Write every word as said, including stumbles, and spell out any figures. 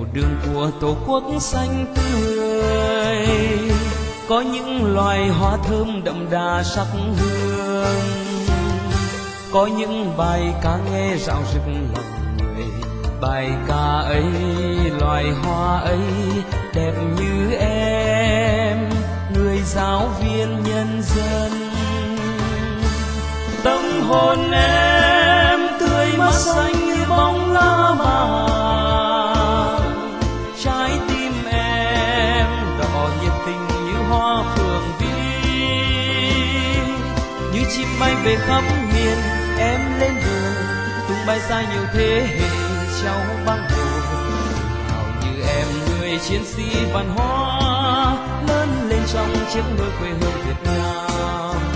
đường của tổ quốc xanh tươi. Có những loài hoa thơm đậm đà sắc hương, có những bài ca nghe rạo rực lòng người. Bài ca ấy, loài hoa ấy đẹp như em, người giáo viên nhân dân. Tâm hồn em tươi mát xanh như bóng lá vàng, trái tim em đỏ nhiệt tình như hoa phượng vĩ. Như chim bay về khắp miền, em lên đường tung bay xa nhiều thế hệ cháu băng hồ. Hào như em người chiến sĩ văn hóa, lớn lên trong chiếc nôi quê hương Việt Nam.